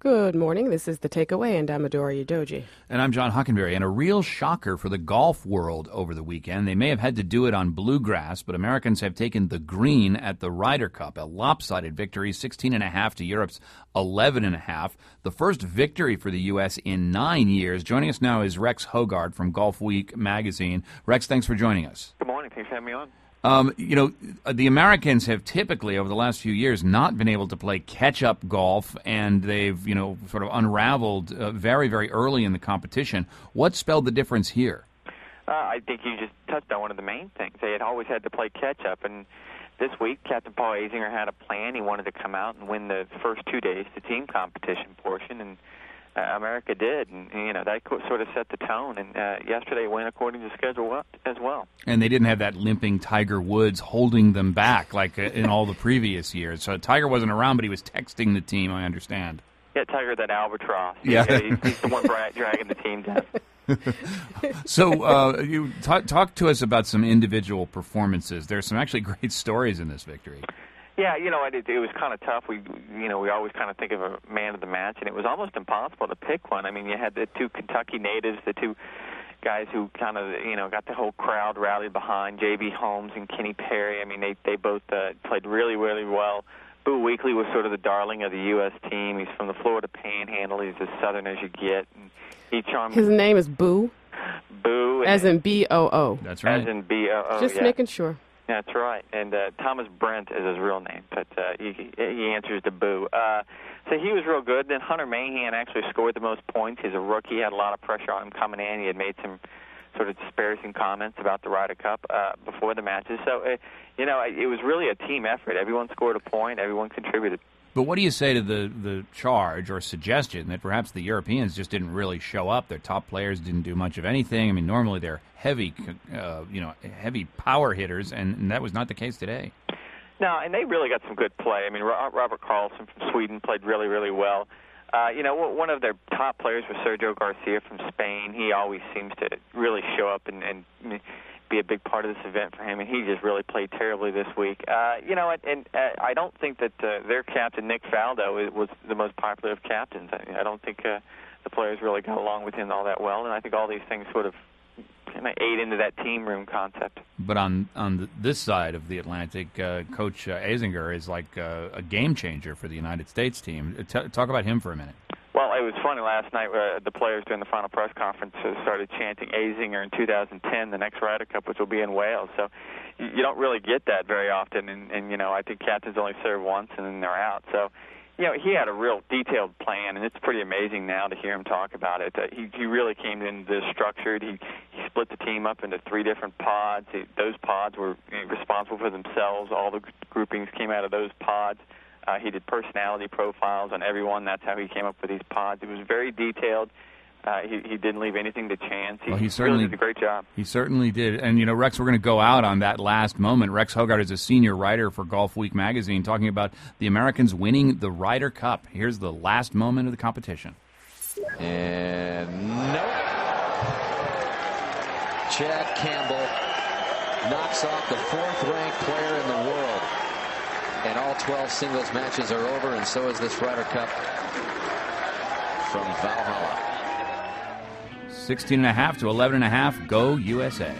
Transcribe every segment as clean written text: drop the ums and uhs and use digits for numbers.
Good morning. This is The Takeaway, and I'm Adora Udoji. And I'm John Hockenberry. And a real shocker for the golf world over the weekend. They may have had to do it on bluegrass, but Americans have taken the green at the Ryder Cup. A lopsided victory, 16.5 to Europe's 11.5. The first victory for the U.S. in 9 years. Joining us now is Rex Hoggard from Golf Week magazine. Rex, thanks for joining us. Good morning. Thanks for having me on. The Americans have typically, over the last few years, not been able to play catch-up golf, and they've, sort of unraveled very, very early in the competition. What spelled the difference here? I think you just touched on one of the main things. They had always had to play catch-up, and this week, Captain Paul Azinger had a plan. He wanted to come out and win the first 2 days, the team competition portion, and America did, and that sort of set the tone. And yesterday went according to schedule as well. And they didn't have that limping Tiger Woods holding them back like in all the previous years. So Tiger wasn't around, but he was texting the team, I understand. Yeah, Tiger, that albatross. Yeah, he's the one dragging the team down. So you talk to us about some individual performances. There's some actually great stories in this victory. Yeah, it was kind of tough. We always kind of think of a man of the match, and it was almost impossible to pick one. I mean, you had the two Kentucky natives, the two guys who kind of, got the whole crowd rallied behind, J.B. Holmes and Kenny Perry. I mean, they both played really, really well. Boo Weekley was sort of the darling of the U.S. team. He's from the Florida Panhandle. He's as southern as you get. And he charmed. His name is Boo? Boo. As in B-O-O. That's right. As in B-O-O, Just making sure. That's right, and Thomas Brent is his real name, but he answers to Boo. So he was real good. Then Hunter Mahan actually scored the most points. He's a rookie. He had a lot of pressure on him coming in. He had made some sort of disparaging comments about the Ryder Cup before the matches. So, it was really a team effort. Everyone scored a point. Everyone contributed. But what do you say to the charge or suggestion that perhaps the Europeans just didn't really show up? Their top players didn't do much of anything. I mean, normally they're heavy power hitters, and that was not the case today. No, and they really got some good play. I mean, Robert Karlsson from Sweden played really, really well. One of their top players was Sergio Garcia from Spain. He always seems to really show up and be a big part of this event for him, and he just really played terribly this week. I don't think that their captain, Nick Faldo, was the most popular of captains. I don't think the players really got along with him all that well, and I think all these things sort of kind of ate into that team room concept. But on this side of the Atlantic, Coach Azinger is like a game changer for the United States team. Talk about him for a minute. Well, it was funny last night. The players during the final press conference started chanting Azinger in 2010, the next Ryder Cup, which will be in Wales. So you don't really get that very often, and I think captains only serve once and then they're out. So he had a real detailed plan, and it's pretty amazing now to hear him talk about it. He really came in this structured. He split the team up into 3 different pods. Those pods were responsible for themselves. All the groupings came out of those pods. He did personality profiles on everyone. That's how he came up with these pods. It was very detailed. He didn't leave anything to chance. He certainly did a great job. He certainly did. And, Rex, we're going to go out on that last moment. Rex Hoggard is a senior writer for Golf Week magazine talking about the Americans winning the Ryder Cup. Here's the last moment of the competition. And nope. Chad Campbell knocks off the 4th-ranked player in the world. And all 12 singles matches are over, and so is this Ryder Cup from Valhalla. 16.5 to 11.5. Go USA.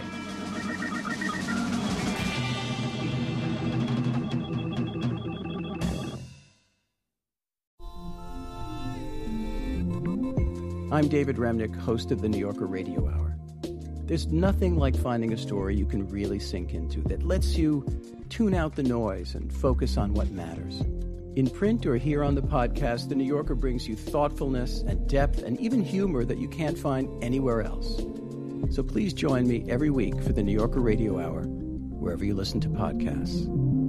I'm David Remnick, host of the New Yorker Radio Hour. There's nothing like finding a story you can really sink into that lets you tune out the noise and focus on what matters. In print or here on the podcast, The New Yorker brings you thoughtfulness and depth and even humor that you can't find anywhere else. So please join me every week for The New Yorker Radio Hour, wherever you listen to podcasts.